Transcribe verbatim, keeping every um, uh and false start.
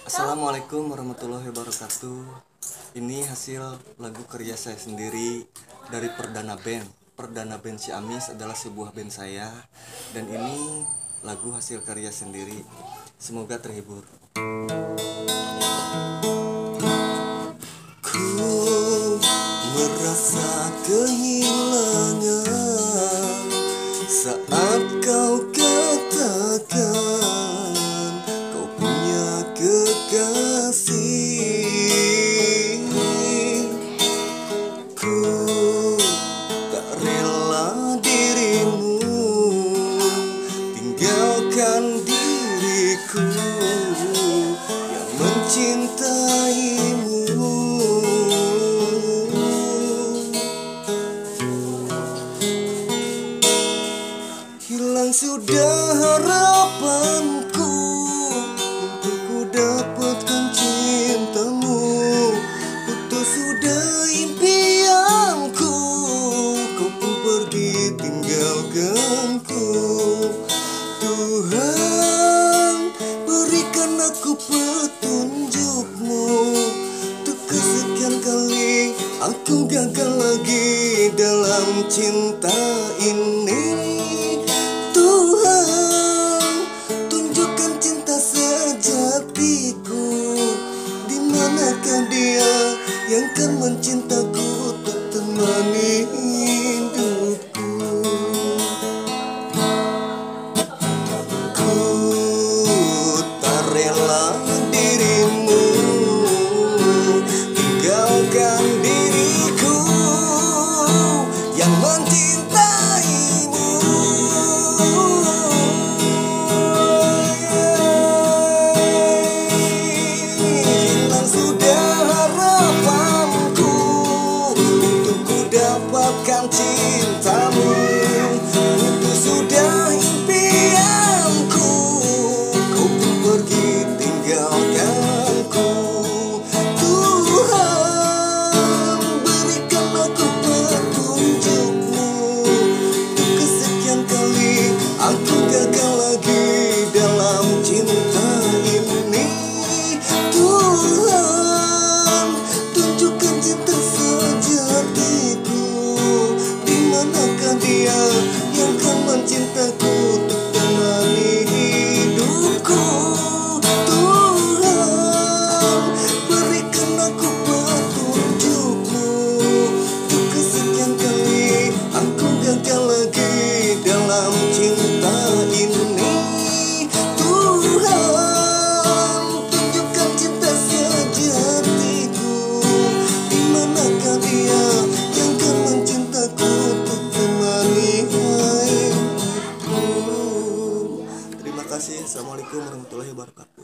Assalamualaikum warahmatullahi wabarakatuh. Ini hasil lagu karya saya sendiri dari Perdana Band. Perdana Band Ciamis adalah sebuah band saya, dan ini lagu hasil karya sendiri. Semoga terhibur. Ku merasa kehilangan saat kau katakan kau punya kekasih. Ku tak rela dirimu tinggalkan diriku yang mencintaimu. Hilang sudah harapanku untuk ku dapatkan cintamu. Putus sudah impianku, kau pun pergi tinggalkanku. Tuhan, berikan aku petunjukmu. Untuk kesekian kali aku gagal lagi dalam cinta ini. Tuhan, tunjukkan cinta sejatiku. Di manakah dia yang kan mencintaku untuk temani hidupku? Ku tak rela dirimu tinggalkan diriku yang mencintaimu. Hilang sudah harapanku untuk ku dapatkan cintamu. Putus sudah impianku, kau pun pergi tinggalkanku. Tuhan, berikan aku petunjukmu. Untuk kesekian kali aku gagal lagi dalam cinta ini. Tuhan, tunjukkan cinta sejatiku. Di manakah dia yang kan mencintaku untuk temani hidupku? Tuhan, berikan aku petunjukmu. Untuk kesekian kali aku gagal lagi dalam cinta ini. Tuhan, tunjukkan cinta sejatiku. Di manakah dia yang kan mencintaku untuk temani hidupku? Terima kasih. Assalamualaikum warahmatullahi wabarakatuh.